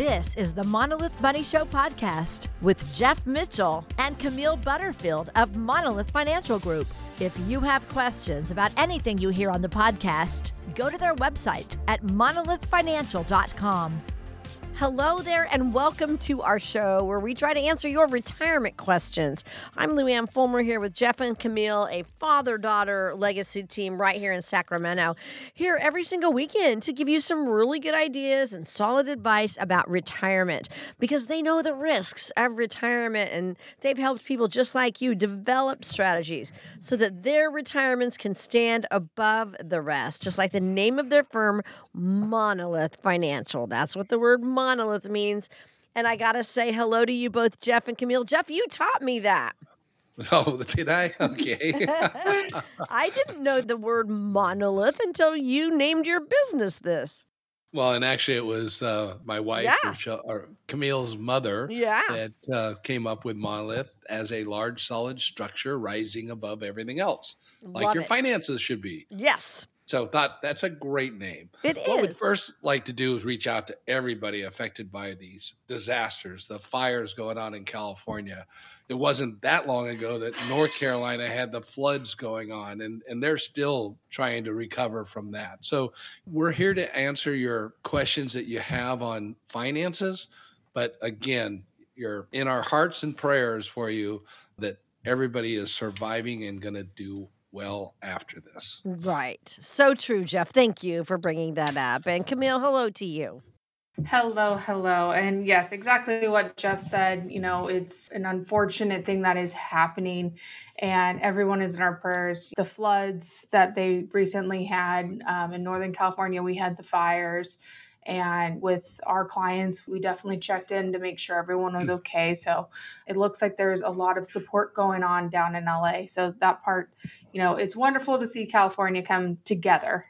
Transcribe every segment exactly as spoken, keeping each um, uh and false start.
This is the Monolith Money Show podcast with Jeff Mitchell and Camille Butterfield of Monolith Financial Group. If you have questions about anything you hear on the podcast, go to their website at monolith financial dot com. Hello there and welcome to our show where we try to answer your retirement questions. I'm Luann Fulmer here with Jeff and Camille, a father-daughter legacy team right here in Sacramento, here every single weekend to give you some really good ideas and solid advice about retirement because they know the risks of retirement and they've helped people just like you develop strategies so that their retirements can stand above the rest, just like the name of their firm, Monolith Financial. That's what the word monolith Monolith means. And I got to say hello to you both, Jeff and Camille. Jeff, you taught me that. Oh, did I? Okay. I didn't know the word monolith until you named your business this. Well, and actually it was uh, my wife, Yeah. Rochelle, or Camille's mother, Yeah. that uh, came up with monolith as a large solid structure rising above everything else, like Love your it. finances should be. Yes, So thought that's a great name. it What we'd is. first like to do is reach out to everybody affected by these disasters, the fires going on in California. It wasn't that long ago that North Carolina had the floods going on, and, and they're still trying to recover from that. So we're here to answer your questions that you have on finances. But again, you're in our hearts and prayers for you that everybody is surviving and going to do well after this. Right. So true, Jeff. Thank you for bringing that up. And Camille, hello to you. Hello, hello. And yes, exactly what Jeff said. You know, it's an unfortunate thing that is happening, and everyone is in our prayers. The floods that they recently had um, in Northern California, we had the fires. And with our clients, we definitely checked in to make sure everyone was okay. So it looks like there's a lot of support going on down in L A. So that part, you know, it's wonderful to see California come together.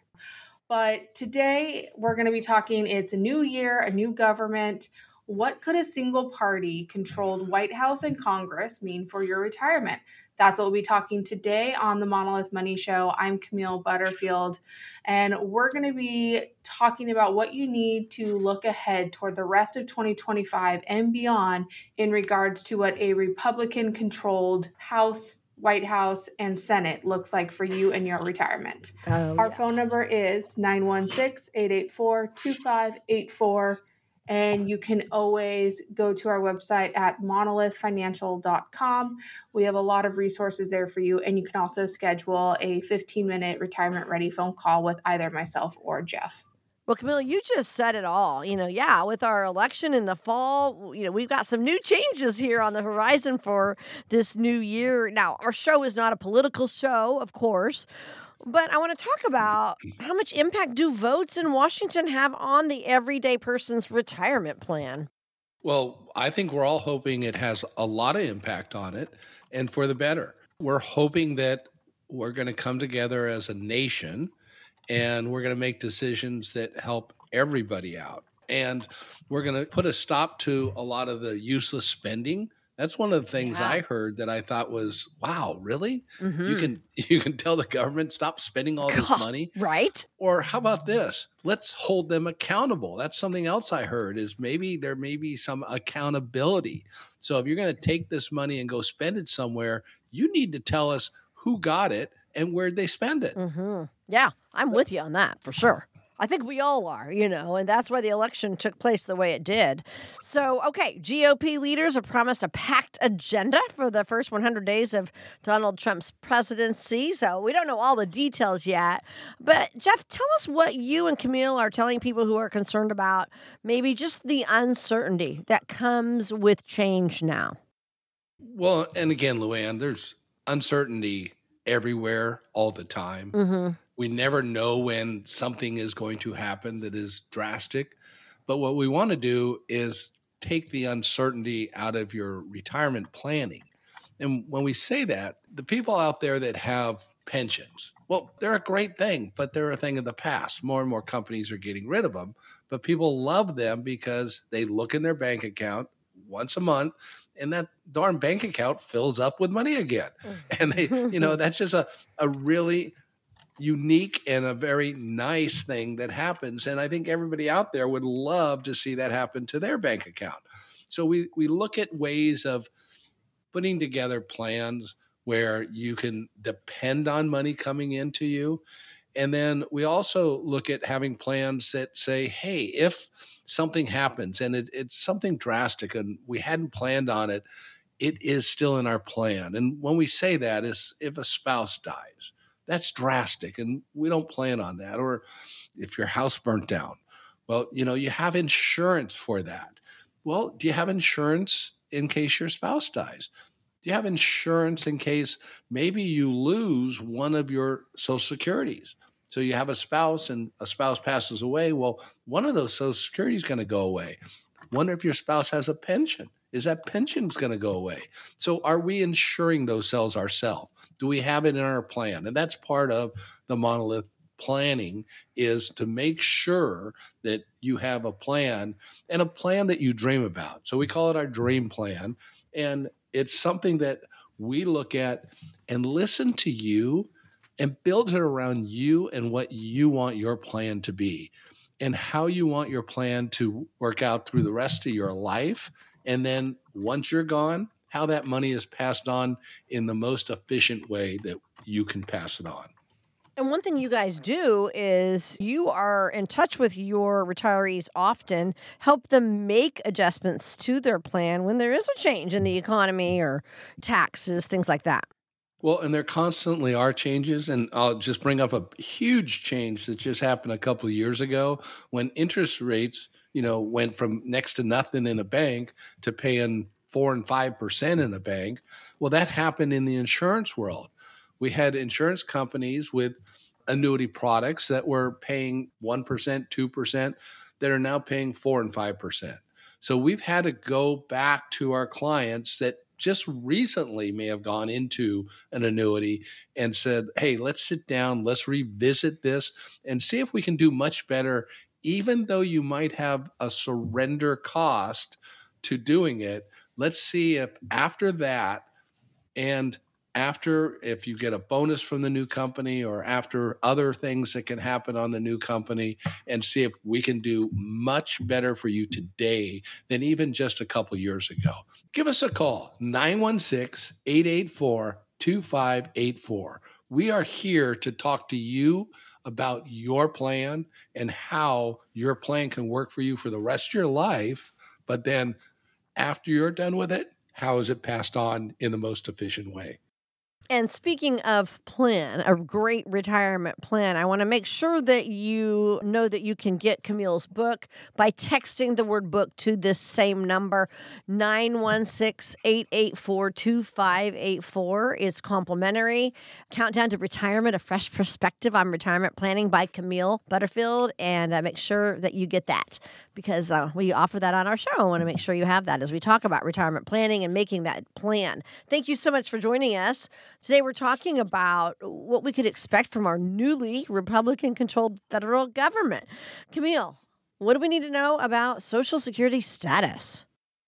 But today we're going to be talking, it's a new year, a new government. What could a single party controlled White House and Congress mean for your retirement? That's what we'll be talking today on the Monolith Money Show. I'm Camille Butterfield, and we're going to be talking about what you need to look ahead toward the rest of twenty twenty-five and beyond in regards to what a Republican-controlled House, White House, and Senate looks like for you and your retirement. Oh, Our yeah. phone number is nine one six, eight eight four, two five eight four. And you can always go to our website at monolith financial dot com. We have a lot of resources there for you. And you can also schedule a fifteen minute retirement ready phone call with either myself or Jeff. Well, Camille, you just said it all. You know, yeah, with our election in the fall, you know, we've got some new changes here on the horizon for this new year. Now, our show is not a political show, of course, but I want to talk about how much impact do votes in Washington have on the everyday person's retirement plan? Well, I think we're all hoping it has a lot of impact on it and for the better. We're hoping that we're going to come together as a nation and we're going to make decisions that help everybody out. And we're going to put a stop to a lot of the useless spending. That's one of the things Yeah. I heard that I thought was, wow, really? Mhm. You can you can tell the government stop spending all this God, money? right? Or how about this? Let's hold them accountable. That's something else I heard is maybe there may be some accountability. So if you're going to take this money and go spend it somewhere, you need to tell us who got it and where'd they spend it. Mm-hmm. Yeah, I'm with you on that for sure. I think we all are, you know, and that's why the election took place the way it did. So, okay, G O P leaders have promised a packed agenda for the first one hundred days of Donald Trump's presidency. So we don't know all the details yet. But Jeff, tell us what you and Camille are telling people who are concerned about maybe just the uncertainty that comes with change now. Well, and again, Luann, there's uncertainty everywhere all the time. Mm-hmm. We never know when something is going to happen that is drastic. But what we want to do is take the uncertainty out of your retirement planning. And when we say that, the people out there that have pensions, well, they're a great thing, but they're a thing of the past. More and more companies are getting rid of them, but people love them because they look in their bank account once a month and that darn bank account fills up with money again. And they, you know, that's just a, a really unique and a very nice thing that happens. And I think everybody out there would love to see that happen to their bank account. So we, we look at ways of putting together plans where you can depend on money coming into you. And then we also look at having plans that say, hey, if something happens and it, it's something drastic and we hadn't planned on it, it is still in our plan. And when we say that is if a spouse dies, that's drastic and we don't plan on that. Or if your house burnt down, well, you know, you have insurance for that. Well, do you have insurance in case your spouse dies? Do you have insurance in case maybe you lose one of your Social Securities? So you have a spouse and a spouse passes away. Well, one of those Social Security is going to go away. Wonder if your spouse has a pension. Is that pension's going to go away? So are we insuring those cells ourselves? Do we have it in our plan? And that's part of the Monolith planning, is to make sure that you have a plan and a plan that you dream about. So we call it our dream plan. And it's something that we look at and listen to you and build it around you and what you want your plan to be and how you want your plan to work out through the rest of your life. And then once you're gone, how that money is passed on in the most efficient way that you can pass it on. And one thing you guys do is you are in touch with your retirees often, help them make adjustments to their plan when there is a change in the economy or taxes, things like that. Well, and there constantly are changes. And I'll just bring up a huge change that just happened a couple of years ago when interest rates, you know, went from next to nothing in a bank to paying four and five percent in a bank. Well, that happened in the insurance world. We had insurance companies with annuity products that were paying one percent, two percent, that are now paying four and five percent. So we've had to go back to our clients that just recently may have gone into an annuity and said, hey, let's sit down, let's revisit this and see if we can do much better, even though you might have a surrender cost to doing it. Let's see if after that, and after if you get a bonus from the new company or after other things that can happen on the new company, and see if we can do much better for you today than even just a couple years ago. Give us a call, nine one six, eight eight four, two five eight four. We are here to talk to you about your plan and how your plan can work for you for the rest of your life. But then after you're done with it, how is it passed on in the most efficient way? And speaking of plan, a great retirement plan, I want to make sure that you know that you can get Camille's book by texting the word book to this same number, nine one six, eight eight four, two five eight four. It's complimentary. Countdown to Retirement, A Fresh Perspective on Retirement Planning by Camille Butterfield. And uh, make sure that you get that because uh, we offer that on our show. I want to make sure you have that as we talk about retirement planning and making that plan. Thank you so much for joining us. Today we're talking about what we could expect from our newly Republican-controlled federal government. Camille, what do we need to know about Social Security status?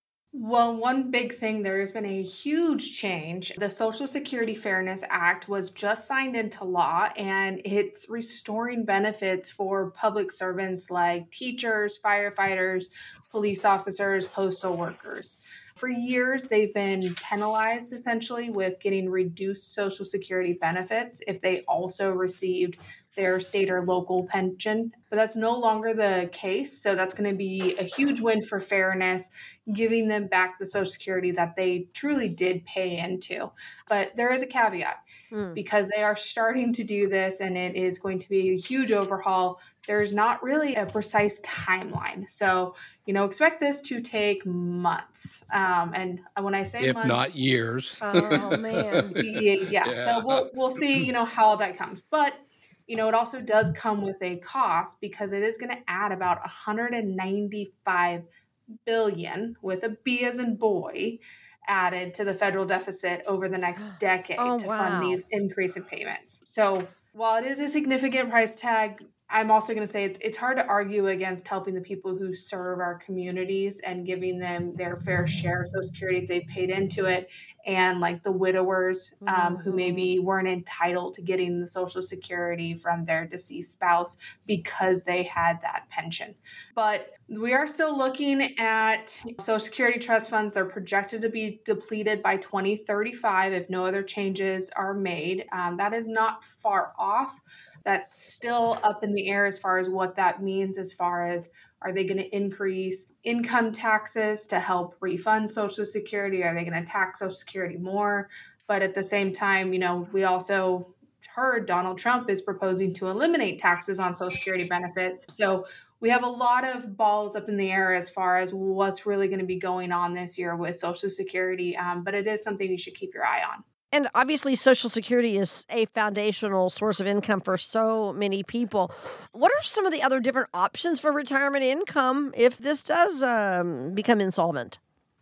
Well, one big thing, there has been a huge change. The Social Security Fairness Act was just signed into law, and it's restoring benefits for public servants like teachers, firefighters, police officers, postal workers. For years, they've been penalized essentially with getting reduced Social Security benefits if they also received their state or local pension. But that's no longer the case. So that's going to be a huge win for fairness, giving them back the Social Security that they truly did pay into. But there is a caveat mm. because they are starting to do this and it is going to be a huge overhaul. There's not really a precise timeline. So, you know, expect this to take months. Um, and when I say if months, not years. Oh, man. yeah, yeah. Yeah. So we'll, we'll see, you know, how that comes. But you know, it also does come with a cost because it is going to add about one hundred ninety-five billion dollars with a B as in boy added to the federal deficit over the next decade Oh, to wow. fund these increasing payments. So while it is a significant price tag, I'm also going to say it's, it's hard to argue against helping the people who serve our communities and giving them their fair share of Social Security if they paid into it. and like the widowers um, Mm-hmm. who maybe weren't entitled to getting the Social Security from their deceased spouse because they had that pension. But we are still looking at Social Security trust funds. They're projected to be depleted by twenty thirty-five if no other changes are made. Um, that is not far off. That's still up in the air as far as what that means, as far as are they going to increase income taxes to help refund Social Security? Are they going to tax Social Security more? But at the same time, you know, we also heard Donald Trump is proposing to eliminate taxes on Social Security benefits. So we have a lot of balls up in the air as far as what's really going to be going on this year with Social Security. Um, but it is something you should keep your eye on. And obviously, Social Security is a foundational source of income for so many people. What are some of the other different options for retirement income if this does um, become insolvent?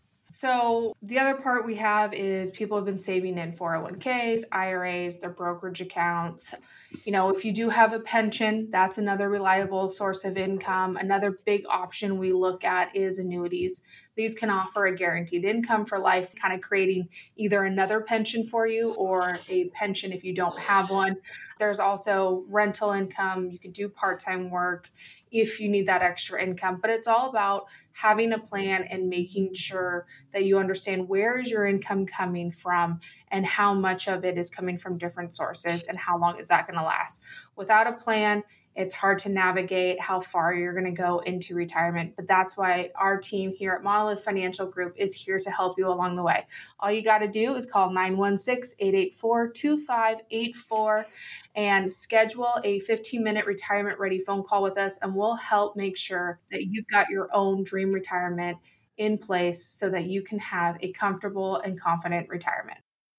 So the other part we have is people have been saving in four oh one k's, I R As, their brokerage accounts. You know, if you do have a pension, that's another reliable source of income. Another big option we look at is annuities. These can offer a guaranteed income for life, kind of creating either another pension for you or a pension if you don't have one. There's also rental income. You can do part-time work if you need that extra income, but it's all about having a plan and making sure that you understand where is your income coming from and how much of it is coming from different sources and how long is that going to last. Without a plan, it's hard to navigate how far you're going to go into retirement, but that's why our team here at Monolith Financial Group is here to help you along the way. All you got to do is call nine one six, eight eight four, two five eight four and schedule a fifteen-minute retirement-ready phone call with us, and we'll help make sure that you've got your own dream retirement in place so that you can have a comfortable and confident retirement.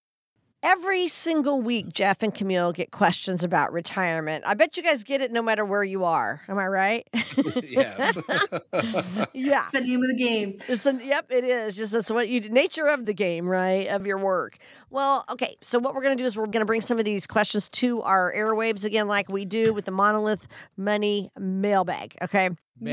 Every single week, Jeff and Camille get questions about retirement. I bet you guys get it no matter where you are. Am I right? Yes. Yeah. The name of the game. It's a, yep, it is. Just that's what you do. Nature of the game, right? Of your work. Well, okay. So what we're going to do is we're going to bring some of these questions to our airwaves again, like we do with the Monolith Money Mailbag. Okay.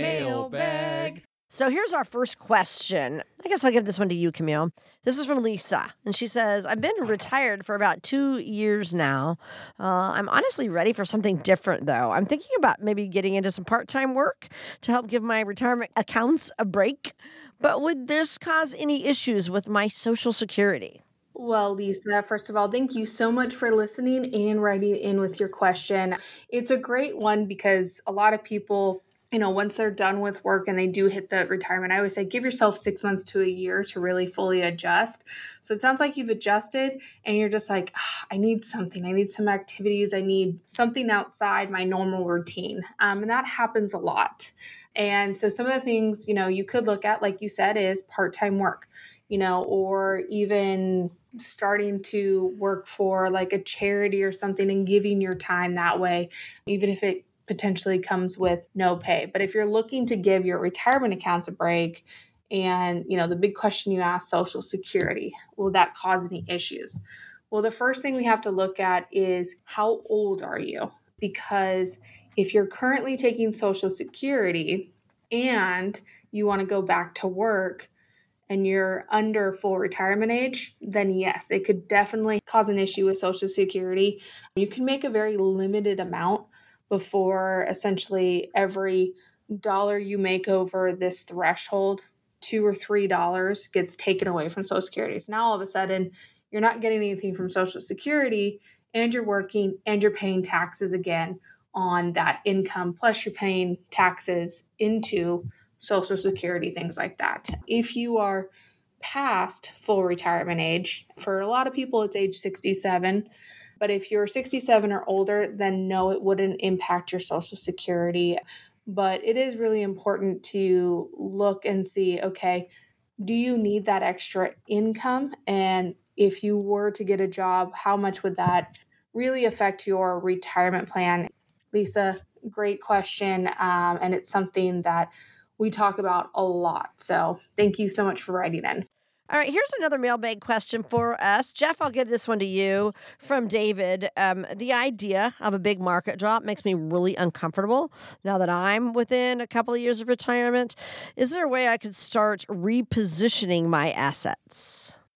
Mailbag. So here's our first question. I guess I'll give this one to you, Camille. This is from Lisa. And she says, I've been retired for about two years now. Uh, I'm honestly ready for something different, though. I'm thinking about maybe getting into some part-time work to help give my retirement accounts a break. But would this cause any issues with my Social Security? Well, Lisa, first of all, thank you so much for listening and writing in with your question. It's a great one because a lot of people, you know, once they're done with work and they do hit the retirement, I always say, give yourself six months to a year to really fully adjust. So it sounds like you've adjusted and you're just like, ah, I need something. I need some activities. I need something outside my normal routine. Um, and that happens a lot. And so some of the things, you know, you could look at, like you said, is part-time work, you know, or even starting to work for like a charity or something and giving your time that way, even if it potentially comes with no pay. But if you're looking to give your retirement accounts a break, and you know the big question you ask, Social Security, will that cause any issues? Well, the first thing we have to look at is how old are you? Because if you're currently taking Social Security and you want to go back to work and you're under full retirement age, then yes, it could definitely cause an issue with Social Security. You can make a very limited amount before essentially every dollar you make over this threshold, two or three dollars gets taken away from Social Security. So now all of a sudden, you're not getting anything from Social Security, and you're working and you're paying taxes again on that income, plus you're paying taxes into Social Security, things like that. If you are past full retirement age, for a lot of people, it's age sixty-seven. But if you're sixty-seven or older, then no, it wouldn't impact your Social Security. But it is really important to look and see, okay, do you need that extra income? And if you were to get a job, how much would that really affect your retirement plan? Lisa, great question. Um, and it's something that we talk about a lot. So thank you so much for writing in. All right, here's another mailbag question for us. Jeff, I'll give this one to you from David. Um, the idea of a big market drop makes me really uncomfortable now that I'm within a couple of years of retirement. Is there a way I could start repositioning my assets?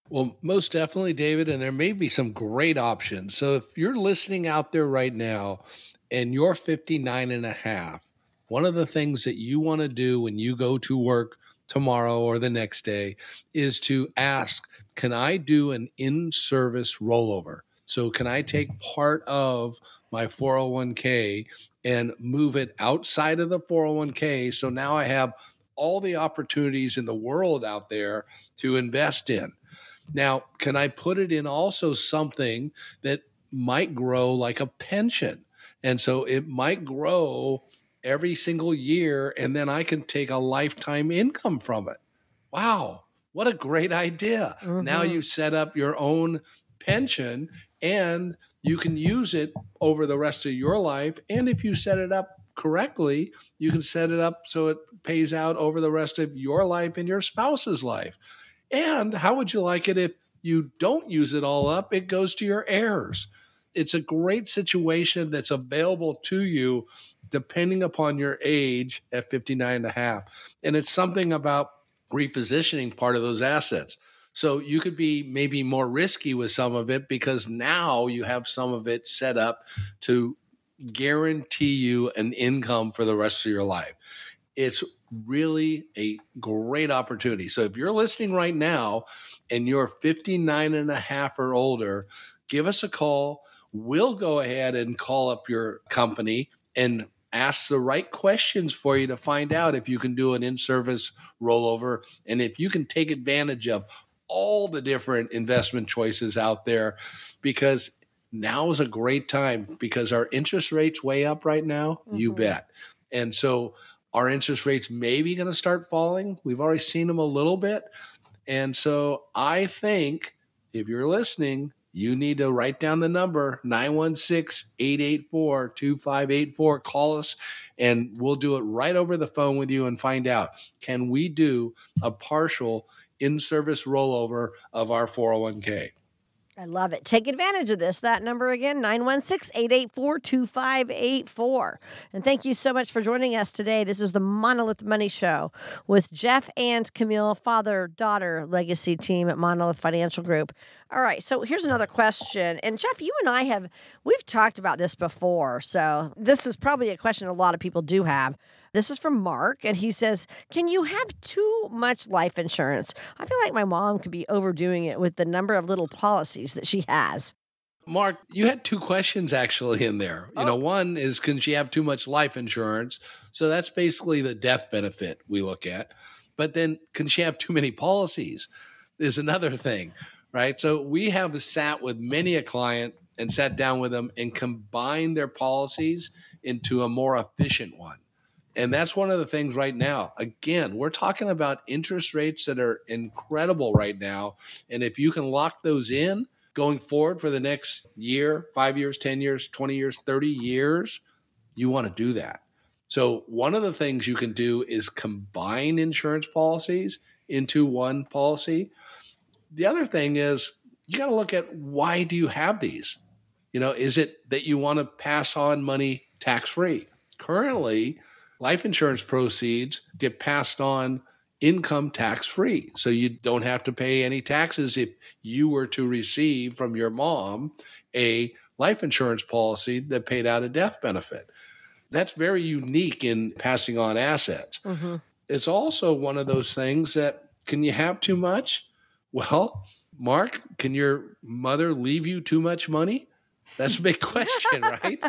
Well, most definitely, David, and there may be some great options. So if you're listening out there right now and you're fifty-nine and a half, one of the things that you want to do when you go to work tomorrow or the next day is to ask, can I do an in-service rollover? So can I take part of my four oh one k and move it outside of the four oh one k? So now I have all the opportunities in the world out there to invest in. Now, can I put it in also something that might grow like a pension? And so it might grow every single year, and then I can take a lifetime income from it. Wow, what a great idea. Mm-hmm. Now you set up your own pension and you can use it over the rest of your life. And if you set it up correctly, you can set it up so it pays out over the rest of your life and your spouse's life. And how would you like it if you don't use it all up? It goes to your heirs. It's a great situation that's available to you depending upon your age at fifty-nine and a half. And it's something about repositioning part of those assets. So you could be maybe more risky with some of it because now you have some of it set up to guarantee you an income for the rest of your life. It's really a great opportunity. So if you're listening right now and you're fifty-nine and a half or older, give us a call. We'll go ahead and call up your company and ask the right questions for you to find out if you can do an in-service rollover and if you can take advantage of all the different investment choices out there, because now is a great time because our interest rates way up right now, mm-hmm. You bet. And so our interest rates may be going to start falling. We've already seen them a little bit. And so I think if you're listening, you need to write down the number nine one six, eight eight four, two five eight four. Call us and we'll do it right over the phone with you and find out, can we do a partial in-service rollover of our four oh one k? I love it. Take advantage of this. That number again, nine one six, eight eight four, two five eight four. And thank you so much for joining us today. This is the Monolith Money Show with Jeff and Camille, father-daughter legacy team at Monolith Financial Group. All right, so here's another question. And Jeff, you and I have, we've talked about this before. So this is probably a question a lot of people do have. This is from Mark, and he says, can you have too much life insurance? I feel like my mom could be overdoing it with the number of little policies that she has. Mark, you had two questions actually in there. You oh. know, one is, can she have too much life insurance? So that's basically the death benefit we look at. But then can she have too many policies is another thing, right? So we have sat with many a client and sat down with them and combined their policies into a more efficient one. And that's one of the things right now. Again, we're talking about interest rates that are incredible right now. And if you can lock those in going forward for the next year, five years, ten years, twenty years, thirty years, you want to do that. So one of the things you can do is combine insurance policies into one policy. The other thing is you got to look at, why do you have these? You know, is it that you want to pass on money tax-free? Currently, life insurance proceeds get passed on income tax-free. So you don't have to pay any taxes if you were to receive from your mom a life insurance policy that paid out a death benefit. That's very unique in passing on assets. Mm-hmm. It's also one of those things that, can you have too much? Well, Mark, can your mother leave you too much money? That's a big question, right?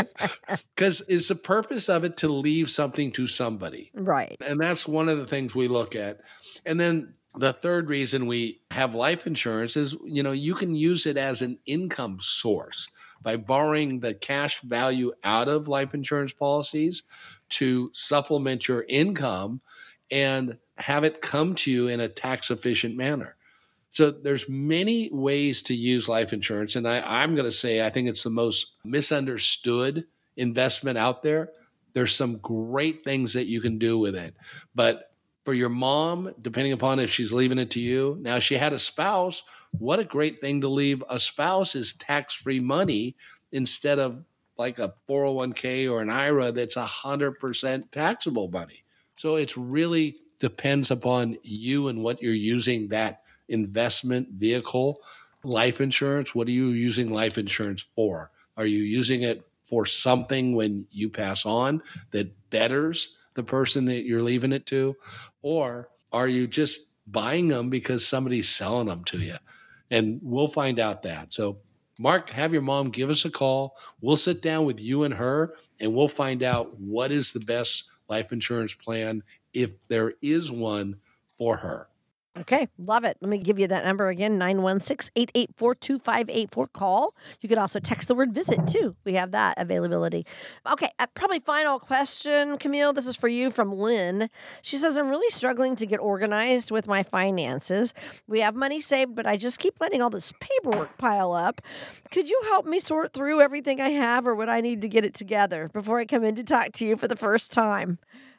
Because is the purpose of it to leave something to somebody? Right. And that's one of the things we look at. And then the third reason we have life insurance is, you know, you can use it as an income source by borrowing the cash value out of life insurance policies to supplement your income and have it come to you in a tax efficient manner. So there's many ways to use life insurance. And I, I'm going to say, I think it's the most misunderstood investment out there. There's some great things that you can do with it. But for your mom, depending upon if she's leaving it to you, now she had a spouse, what a great thing to leave a spouse is tax-free money instead of like a four oh one k or an I R A that's one hundred percent taxable money. So it's really depends upon you and what you're using that investment vehicle. Life insurance, what are you using life insurance for? Are you using it for something when you pass on that betters the person that you're leaving it to? Or are you just buying them because somebody's selling them to you? And we'll find out that. So Mark, have your mom give us a call. We'll sit down with you and her, and we'll find out what is the best life insurance plan, if there is one, for her. Okay, love it. Let me give you that number again, nine one six, eight eight four, two five eight four. Call. You could also text the word visit, too. We have that availability. Okay, uh, probably final question, Camille. This is for you from Lynn. She says, I'm really struggling to get organized with my finances. We have money saved, but I just keep letting all this paperwork pile up. Could you help me sort through everything I have, or would I need to get it together before I come in to talk to you for the first time?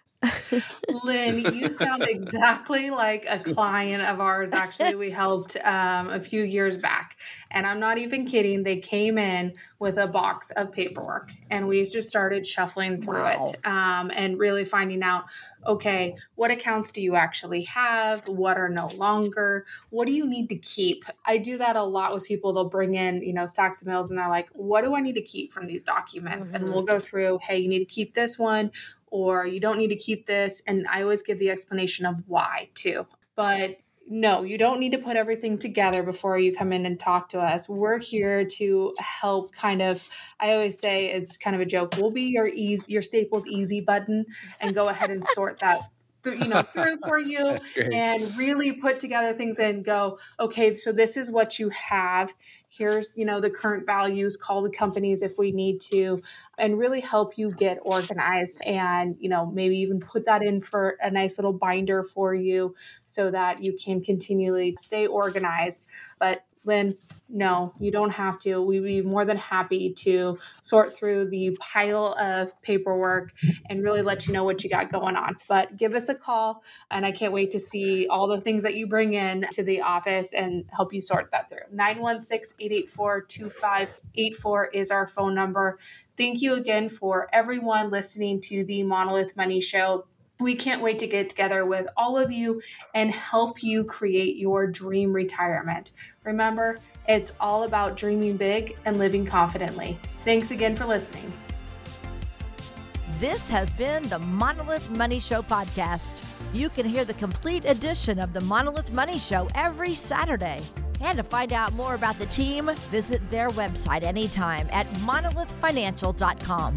Lynn, you sound exactly like a client of ours. Actually, we helped um, a few years back. And I'm not even kidding. They came in with a box of paperwork, and we just started shuffling through Wow. it um, and really finding out, okay, what accounts do you actually have? What are no longer? What do you need to keep? I do that a lot with people. They'll bring in, you know, stacks of bills, and they're like, what do I need to keep from these documents? Mm-hmm. And we'll go through, hey, you need to keep this one, or you don't need to keep this. And I always give the explanation of why too. But no, you don't need to put everything together before you come in and talk to us. We're here to help kind of, I always say it's kind of a joke, we'll be your ease, your Staples easy button and go ahead and sort that th- you know, through for you and really put together things and go, okay, so this is what you have. Here's, you know, the current values, call the companies if we need to, and really help you get organized and, you know, maybe even put that in for a nice little binder for you so that you can continually stay organized. But Lynn, no, you don't have to. We'd be more than happy to sort through the pile of paperwork and really let you know what you got going on. But give us a call, and I can't wait to see all the things that you bring in to the office and help you sort that through. nine one six, eight eight four, two five eight four is our phone number. Thank you again for everyone listening to the Monolith Money Show. We can't wait to get together with all of you and help you create your dream retirement. Remember, it's all about dreaming big and living confidently. Thanks again for listening. This has been the Monolith Money Show podcast. You can hear the complete edition of the Monolith Money Show every Saturday. And to find out more about the team, visit their website anytime at monolith financial dot com.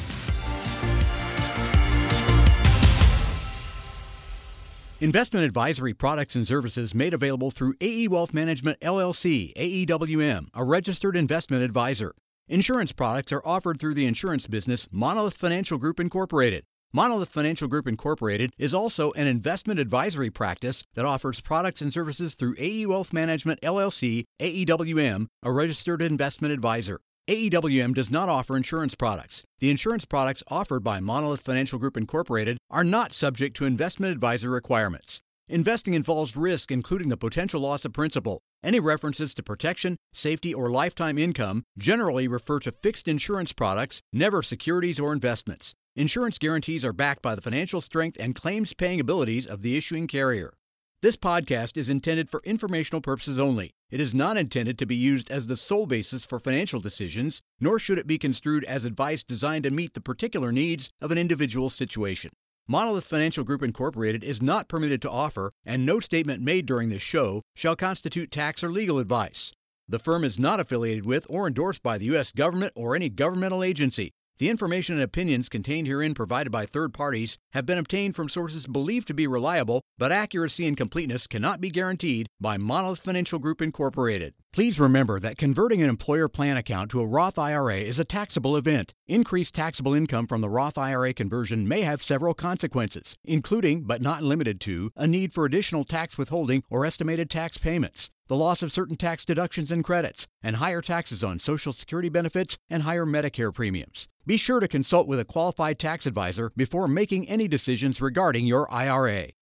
Investment advisory products and services made available through A E Wealth Management, L L C, A E W M, a registered investment advisor. Insurance products are offered through the insurance business Monolith Financial Group Incorporated. Monolith Financial Group Incorporated is also an investment advisory practice that offers products and services through A E Wealth Management, L L C, A E W M, a registered investment advisor. A E W M does not offer insurance products. The insurance products offered by Monolith Financial Group Incorporated are not subject to investment advisor requirements. Investing involves risk, including the potential loss of principal. Any references to protection, safety, or lifetime income generally refer to fixed insurance products, never securities or investments. Insurance guarantees are backed by the financial strength and claims-paying abilities of the issuing carrier. This podcast is intended for informational purposes only. It is not intended to be used as the sole basis for financial decisions, nor should it be construed as advice designed to meet the particular needs of an individual situation. Monolith Financial Group Incorporated is not permitted to offer, and no statement made during this show shall constitute tax or legal advice. The firm is not affiliated with or endorsed by the U S government or any governmental agency. The information and opinions contained herein provided by third parties have been obtained from sources believed to be reliable, but accuracy and completeness cannot be guaranteed by Monolith Financial Group Incorporated. Please remember that converting an employer plan account to a Roth I R A is a taxable event. Increased taxable income from the Roth I R A conversion may have several consequences, including, but not limited to, a need for additional tax withholding or estimated tax payments, the loss of certain tax deductions and credits, and higher taxes on Social Security benefits and higher Medicare premiums. Be sure to consult with a qualified tax advisor before making any decisions regarding your I R A.